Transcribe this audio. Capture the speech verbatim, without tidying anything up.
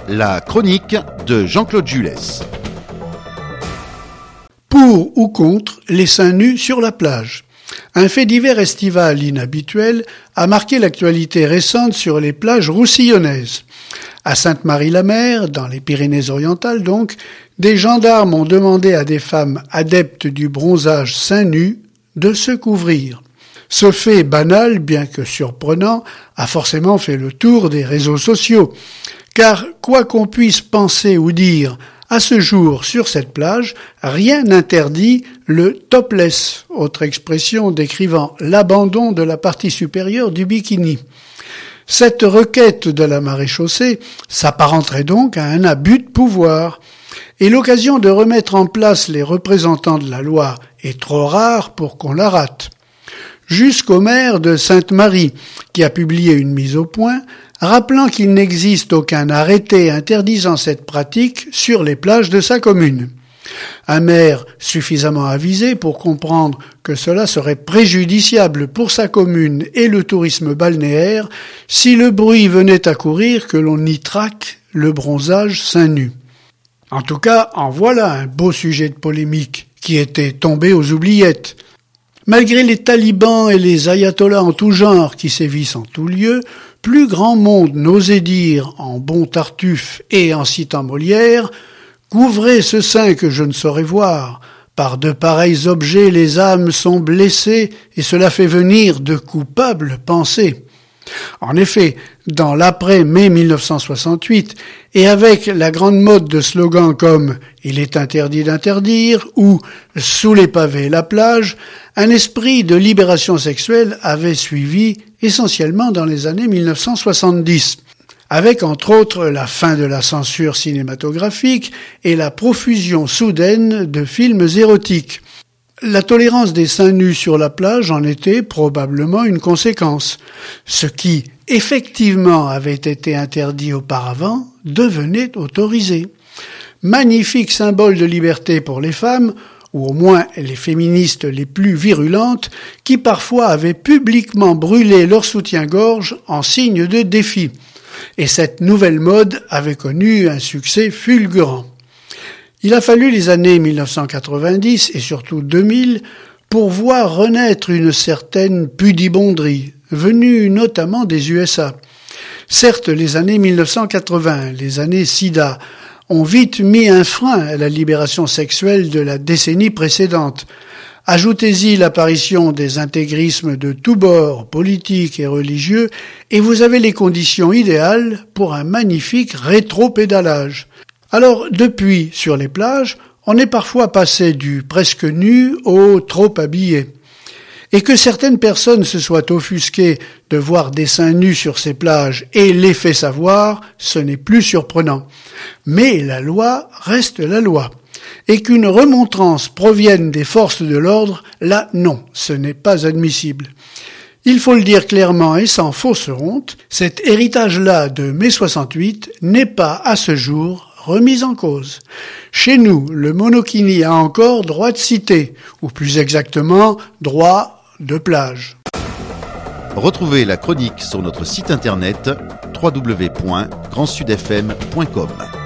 La chronique de Jean-Claude Jules. Pour ou contre les seins nus sur la plage. Un fait divers estival inhabituel a marqué l'actualité récente sur les plages roussillonnaises. À Sainte-Marie-la-Mer, dans les Pyrénées-Orientales donc, des gendarmes ont demandé à des femmes adeptes du bronzage seins nus de se couvrir. Ce fait banal, bien que surprenant, a forcément fait le tour des réseaux sociaux. Car, quoi qu'on puisse penser ou dire, à ce jour, sur cette plage, rien n'interdit le topless, autre expression décrivant l'abandon de la partie supérieure du bikini. Cette requête de la maréchaussée s'apparenterait donc à un abus de pouvoir. Et l'occasion de remettre en place les représentants de la loi est trop rare pour qu'on la rate. Jusqu'au maire de Sainte-Marie, qui a publié une mise au point, rappelant qu'il n'existe aucun arrêté interdisant cette pratique sur les plages de sa commune. Un maire suffisamment avisé pour comprendre que cela serait préjudiciable pour sa commune et le tourisme balnéaire si le bruit venait à courir que l'on y traque le bronzage seins nus. En tout cas, en voilà un beau sujet de polémique qui était tombé aux oubliettes. Malgré les talibans et les ayatollahs en tout genre qui sévissent en tout lieu, plus grand monde n'osait dire, en bon Tartuffe et en citant Molière, « Couvrez ce sein que je ne saurais voir. Par de pareils objets les âmes sont blessées et cela fait venir de coupables pensées. » En effet, dans l'après-mai mille neuf cent soixante-huit, et avec la grande mode de slogans comme « Il est interdit d'interdire » ou « Sous les pavés la plage », un esprit de libération sexuelle avait suivi essentiellement dans les années mille neuf cent soixante-dix, avec entre autres la fin de la censure cinématographique et la profusion soudaine de films érotiques. La tolérance des seins nus sur la plage en était probablement une conséquence. Ce qui, effectivement, avait été interdit auparavant, devenait autorisé. Magnifique symbole de liberté pour les femmes, ou au moins les féministes les plus virulentes, qui parfois avaient publiquement brûlé leur soutien-gorge en signe de défi. Et cette nouvelle mode avait connu un succès fulgurant. Il a fallu les années mille neuf cent quatre-vingt-dix et surtout deux mille pour voir renaître une certaine pudibonderie, venue notamment des U S A. Certes, les années mille neuf cent quatre-vingts, les années SIDA, ont vite mis un frein à la libération sexuelle de la décennie précédente. Ajoutez-y l'apparition des intégrismes de tous bords, politiques et religieux, et vous avez les conditions idéales pour un magnifique rétropédalage. Alors, depuis, sur les plages, on est parfois passé du presque nu au trop habillé. Et que certaines personnes se soient offusquées de voir des seins nus sur ces plages et les fait savoir, ce n'est plus surprenant. Mais la loi reste la loi. Et qu'une remontrance provienne des forces de l'ordre, là, non, ce n'est pas admissible. Il faut le dire clairement et sans fausse honte, cet héritage-là de mai soixante-huit n'est pas, à ce jour, remise en cause. Chez nous, le monokini a encore droit de cité, ou plus exactement, droit de plage. Retrouvez la chronique sur notre site internet w w w point grand sud f m point com.